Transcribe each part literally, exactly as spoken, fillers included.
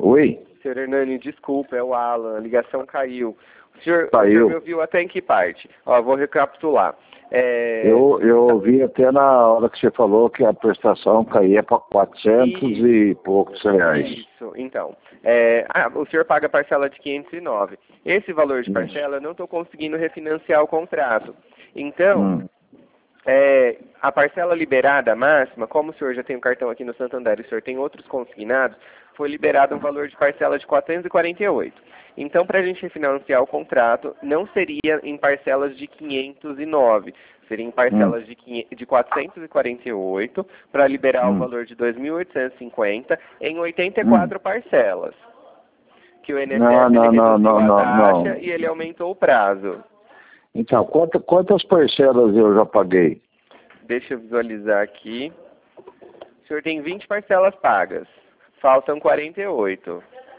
Oi? Senhor Hernani, desculpa, é o Alan, a ligação caiu. O senhor, Caiu. o senhor me ouviu até em que parte? Ó, vou recapitular. É... Eu, eu ouvi até na hora que você falou que a prestação caía para quatrocentos Isso. e poucos reais. Isso, então. É... Ah, o senhor paga a parcela de quinhentos e nove. Esse valor de Isso. parcela eu não estou conseguindo refinanciar o contrato. Então, Hum. é, a parcela liberada máxima, como o senhor já tem um cartão aqui no Santander e o senhor tem outros consignados, foi liberado um valor de parcela de quatrocentos e quarenta e oito. Então, para a gente refinanciar o contrato, não seria em parcelas de quinhentos e nove, seria em parcelas hum. de, de quatrocentos e quarenta e oito, para liberar hum. o valor de dois mil oitocentos e cinquenta em oitenta e Hum. quatro parcelas. Que o I N S S Não, ele não, não, reduziu não, a não, taxa não. e ele aumentou o prazo. Então, quanta, quantas parcelas eu já paguei? Deixa eu visualizar aqui. O senhor tem vinte parcelas pagas. Faltam quarenta e oito.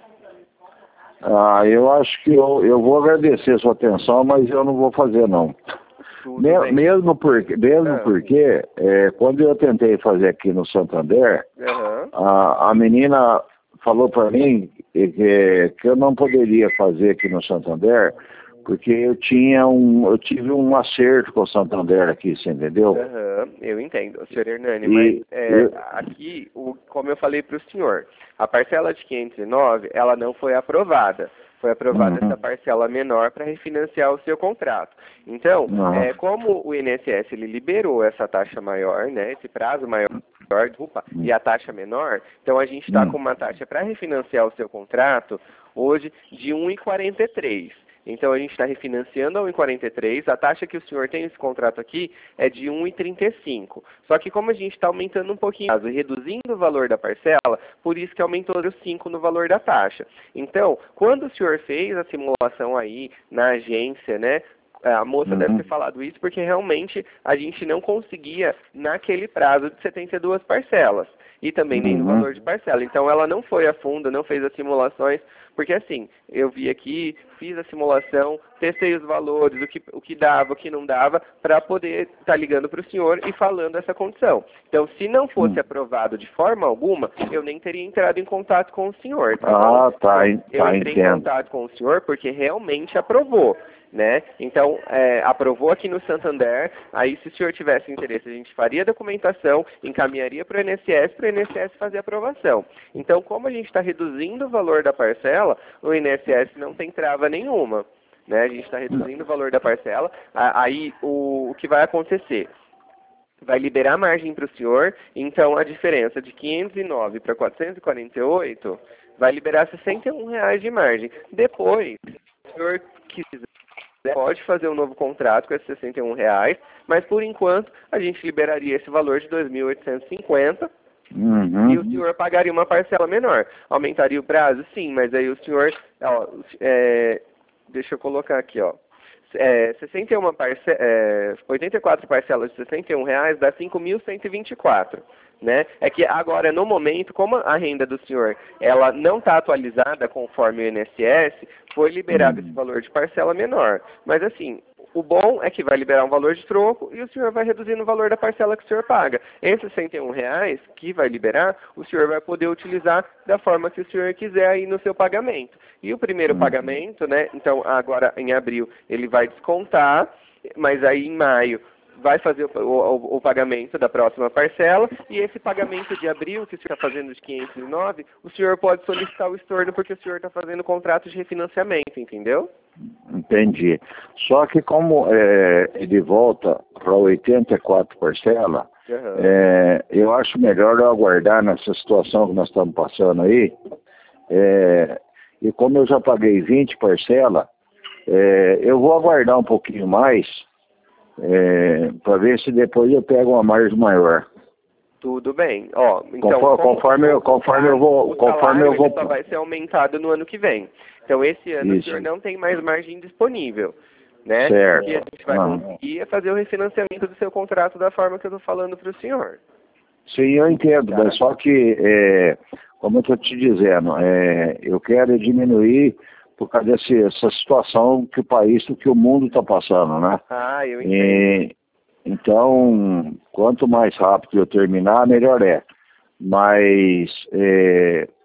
Ah, eu acho que eu, eu vou agradecer a sua atenção, mas eu não vou fazer, não. Tudo Me, bem. mesmo porque, mesmo Ah. porque é, quando eu tentei fazer aqui no Santander, Uhum. a, a menina falou para mim que, que eu não poderia fazer aqui no Santander, porque eu tinha um, eu tive um acerto com o Santander aqui, você entendeu? Uhum, eu entendo, senhor Hernani, E mas é, eu- aqui, o, como eu falei para o senhor, a parcela de quinhentos e nove, ela não foi aprovada. Foi aprovada Uhum. essa parcela menor para refinanciar o seu contrato. Então, Uhum. é, como o I N S S ele liberou essa taxa maior, né, esse prazo maior, desculpa, e a taxa menor, então a gente está Hum. com uma taxa para refinanciar o seu contrato hoje de um vírgula quarenta e três. Então a gente está refinanciando a um vírgula quarenta e três, a taxa que o senhor tem nesse contrato aqui é de um vírgula trinta e cinco. Só que como a gente está aumentando um pouquinho e reduzindo o valor da parcela, por isso que aumentou os cinco no valor da taxa. Então, quando o senhor fez a simulação aí na agência, né? A moça Uhum. deve ter falado isso porque realmente a gente não conseguia naquele prazo de setenta e duas parcelas. E também nem no Uhum. valor de parcela. Então ela não foi a fundo, não fez as simulações, porque assim, eu vi aqui, fiz a simulação, testei os valores, o que, o que dava, o que não dava, para poder estar tá ligando para o senhor e falando essa condição. Então, se não fosse Hum. aprovado de forma alguma, eu nem teria entrado em contato com o senhor, tá Ah, bom? tá, Então, eu tá, entrei em entendo. contato com o senhor porque realmente aprovou. Né? Então, é, aprovou aqui no Santander, aí se o senhor tivesse interesse, a gente faria a documentação, encaminharia para o I N S S, para o I N S S fazer a aprovação. Então, como a gente está reduzindo o valor da parcela, o I N S S não tem trava nenhuma. Né? A gente está reduzindo o valor da parcela, aí o, o que vai acontecer? Vai liberar margem para o senhor, então a diferença de quinhentos e nove para quatrocentos e quarenta e oito vai liberar sessenta e um reais de margem. Depois, se o senhor quiser, pode fazer um novo contrato com esses sessenta e um reais, mas por enquanto a gente liberaria esse valor de dois mil oitocentos e cinquenta Uhum. e o senhor pagaria uma parcela menor. Aumentaria o prazo? Sim, mas aí o senhor, ó, é, deixa eu colocar aqui, ó. É, sessenta e uma parce é, oitenta e quatro parcelas de sessenta e um reais dá cinco mil cento e vinte e quatro. Né? É que agora, no momento, como a renda do senhor ela não está atualizada conforme o I N S S, foi liberado esse valor de parcela menor. Mas assim, o bom é que vai liberar um valor de troco e o senhor vai reduzindo o valor da parcela que o senhor paga. Esses sessenta e um reais que vai liberar, o senhor vai poder utilizar da forma que o senhor quiser aí no seu pagamento. E o primeiro Uhum. pagamento, né? Então agora em abril ele vai descontar, mas aí em maio vai fazer o, o, o pagamento da próxima parcela, e esse pagamento de abril, que o senhor está fazendo de quinhentos e nove, o senhor pode solicitar o estorno porque o senhor está fazendo contrato de refinanciamento, entendeu? Entendi. Só que como é, ele volta para oitenta e quatro parcelas, Uhum. é, eu acho melhor eu aguardar nessa situação que nós estamos passando aí. É, e como eu já paguei vinte parcelas, é, eu vou aguardar um pouquinho mais, É, para ver se depois eu pego uma margem maior. Tudo bem. Ó, então, conforme, como conforme, eu, conforme eu vou, o conforme salário eu vou. ele só vai ser aumentado no ano que vem. Então, esse ano Isso. o senhor não tem mais margem disponível, né? Certo. O que a gente vai Aham. conseguir é fazer o refinanciamento do seu contrato da forma que eu estou falando para o senhor. Sim, eu entendo, Tá. mas só que, é, como eu estou te dizendo, é, eu quero diminuir por causa dessa situação que o país, que o mundo está passando, né? Ah, eu entendo. E, então, quanto mais rápido eu terminar, melhor é. Mas, é,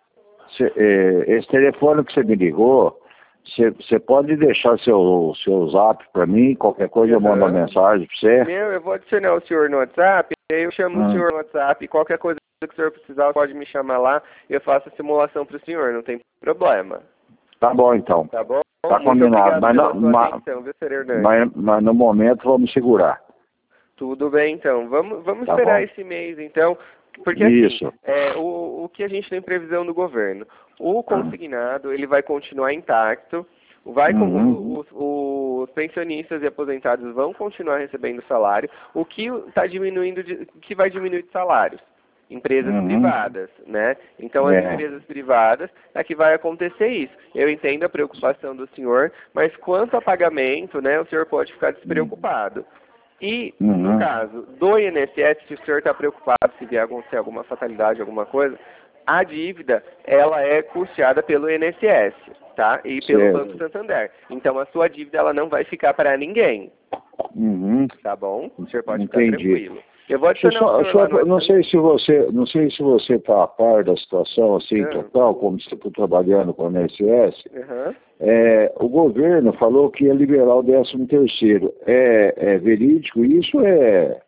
cê, é, esse telefone que você me ligou, você pode deixar seu, seu zap para mim, qualquer coisa eu mando uma mensagem para você. Meu, eu vou adicionar o senhor no WhatsApp, aí eu chamo hum. o senhor no WhatsApp, qualquer coisa que o senhor precisar pode me chamar lá, eu faço a simulação para o senhor, não tem problema. Tá bom então. Tá bom? Tá Muito combinado, mas, não, mas, atenção, viu, senhor Hernani? mas, mas no momento vamos segurar. Tudo bem então, vamos, vamos Tá esperar bom. esse mês então, porque Isso. assim, é, o, o que a gente tem previsão do governo, o consignado ele vai continuar intacto, vai com, Uhum. os, os pensionistas e aposentados vão continuar recebendo salário, o que está diminuindo, de, o que vai diminuir de salários? Empresas Uhum. privadas, né? Então as É. empresas privadas é que vai acontecer isso. Eu entendo a preocupação do senhor, mas quanto a pagamento, né, o senhor pode ficar despreocupado. E, Uhum. no caso do I N S S, se o senhor está preocupado se vier acontecer alguma fatalidade, alguma coisa, a dívida, ela é custeada pelo I N S S, tá? E pelo Certo. Banco Santander. Então, a sua dívida, ela não vai ficar para ninguém, Uhum. tá bom? O senhor pode Entendi. ficar tranquilo. Eu vou Deixa eu adicionar só, o senhor lá só, no não sei se você não sei se você está a par da situação assim Não. total, como você está trabalhando com a I N S S. Uhum. É, o governo falou que ia liberar o décimo terceiro. É, é verídico? Isso é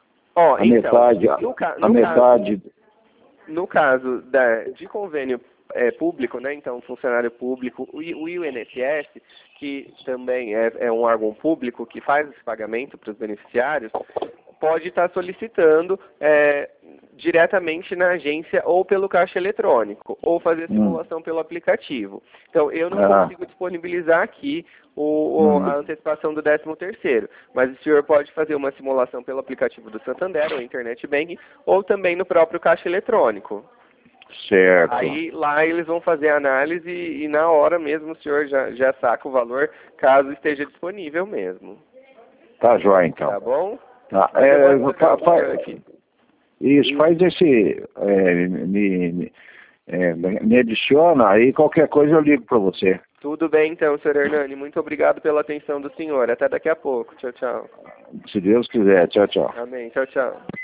Ó, a então, metade, a, no, ca a no metade. caso, no caso da, de convênio é, público, né, então funcionário público, o, I- o I N S S, que também é, é um órgão público que faz esse pagamento para os beneficiários, pode estar solicitando é, diretamente na agência ou pelo caixa eletrônico, ou fazer simulação hum. pelo aplicativo. Então, eu não Ah. consigo disponibilizar aqui o, o, Hum. a antecipação do décimo terceiro, mas o senhor pode fazer uma simulação pelo aplicativo do Santander, ou Internet Banking, ou também no próprio caixa eletrônico. Certo. Aí lá eles vão fazer a análise e, e na hora mesmo o senhor já, já saca o valor, caso esteja disponível mesmo. Tá jóia então. Tá bom? Tá. É, fa, fa, isso, faz esse. É, me, me, é, me adiciona, aí qualquer coisa eu ligo para você. Tudo bem então, senhor Hernani. Muito obrigado pela atenção do senhor. Até daqui a pouco. Tchau, tchau. Se Deus quiser. Tchau, tchau. Amém. Tchau, tchau.